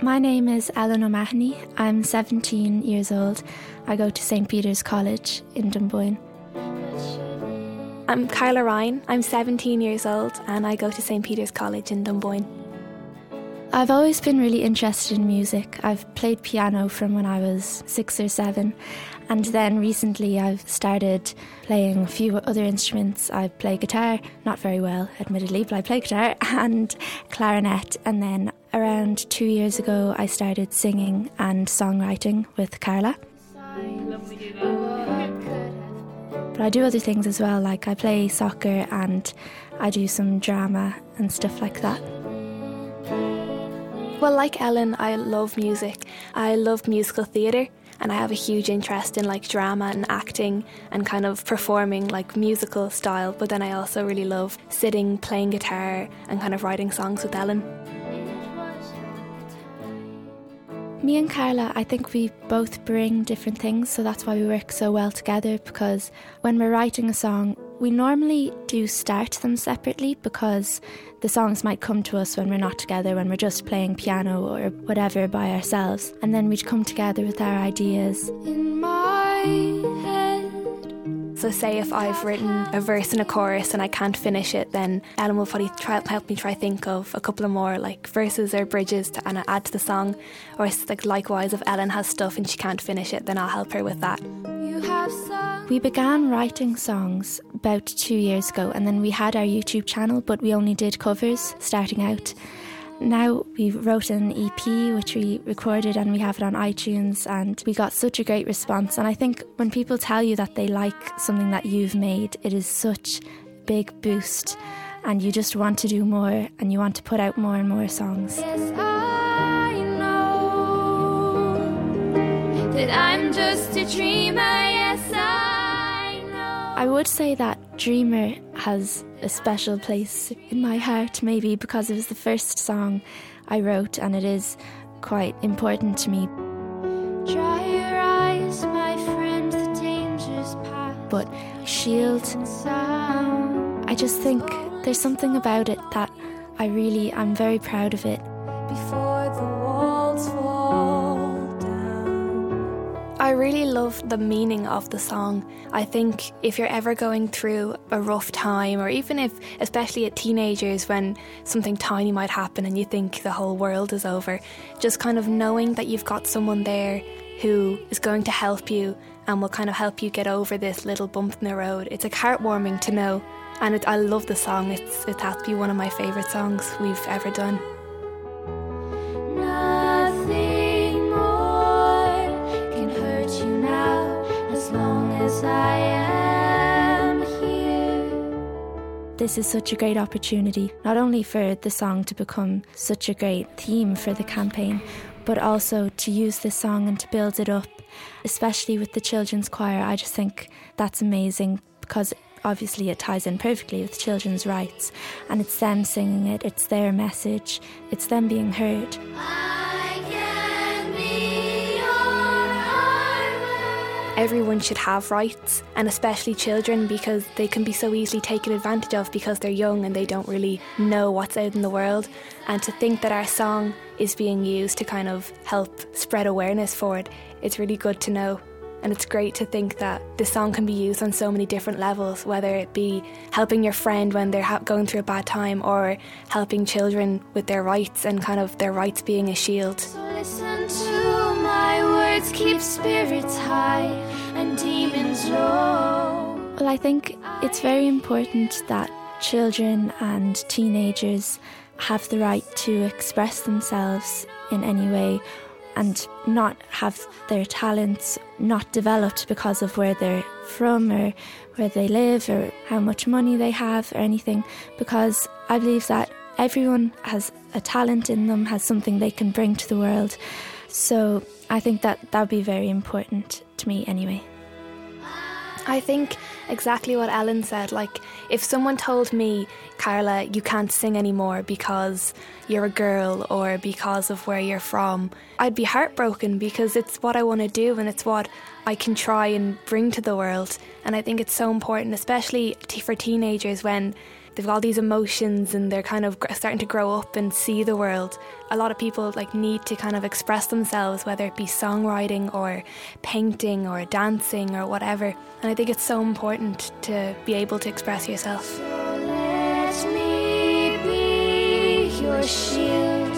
My name is Ellen O'Mahony. I'm 17 years old. I go to St. Peter's College in Dunboyne. I'm Carla Ryan. I'm 17 years old and I go to St. Peter's College in Dunboyne. I've always been really interested in music. I've played piano from when I was 6 or 7, and then recently I've started playing a few other instruments. I play guitar, not very well admittedly, but I play guitar, and clarinet, and then around 2 years ago I started singing and songwriting with Carla. But I do other things as well, like I play soccer and I do some drama and stuff like that. Well, like Ellen, I love music. I love musical theatre and I have a huge interest in like drama and acting and kind of performing like musical style, but then I also really love sitting, playing guitar and kind of writing songs with Ellen. Me and Carla, I think we both bring different things, so that's why we work so well together, because when we're writing a song, we normally do start them separately because the songs might come to us when we're not together, when we're just playing piano or whatever by ourselves, and then we'd come together with our ideas. In my head. So say if I've written a verse and a chorus and I can't finish it, then Ellen will probably help me try think of a couple of more like verses or bridges to add to the song. Or it's like likewise, if Ellen has stuff and she can't finish it, then I'll help her with that. We began writing songs about 2 years ago, and then we had our YouTube channel, but we only did covers starting out. Now we wrote an EP which we recorded and we have it on iTunes, and we got such a great response. And I think when people tell you that they like something that you've made, it is such a big boost and you just want to do more and you want to put out more and more songs. Yes, I know that I'm just a dreamer, yes I know. I would say that Dreamer has a special place in my heart, maybe because it was the first song I wrote and it is quite important to me. Dry your eyes, my friend, the danger's past. But Shield, I just think there's something about it that I'm very proud of it. Before the walls fall down. I really love the meaning of the song. I think if you're ever going through a rough time, or even if, especially at teenagers, when something tiny might happen and you think the whole world is over, just kind of knowing that you've got someone there who is going to help you and will kind of help you get over this little bump in the road. It's like heartwarming to know, and I love the song. It has to be one of my favourite songs we've ever done. Nothing more can hurt you now as long as I am here. This is such a great opportunity, not only for the song to become such a great theme for the campaign, but also to use this song and to build it up, especially with the children's choir. I just think that's amazing because obviously it ties in perfectly with children's rights, and it's them singing it, it's their message, it's them being heard. Everyone should have rights, and especially children, because they can be so easily taken advantage of because they're young and they don't really know what's out in the world. And to think that our song is being used to kind of help spread awareness for it, it's really good to know. And it's great to think that this song can be used on so many different levels, whether it be helping your friend when they're going through a bad time, or helping children with their rights and kind of their rights being a shield. So listen to my words, keep spirits high and demons low. Well, I think it's very important that children and teenagers have the right to express themselves in any way and not have their talents not developed because of where they're from or where they live or how much money they have or anything, because I believe that everyone has a talent in them, has something they can bring to the world. So I think that would be very important to me anyway. I think Exactly what Ellen said. Like, if someone told me, Carla, you can't sing anymore because you're a girl or because of where you're from, I'd be heartbroken, because it's what I want to do and it's what I can try and bring to the world. And I think it's so important, especially for teenagers, when they've got all these emotions and they're kind of starting to grow up and see the world. A lot of people need to kind of express themselves, whether it be songwriting or painting or dancing or whatever. And I think it's so important to be able to express yourself. So let me be your shield.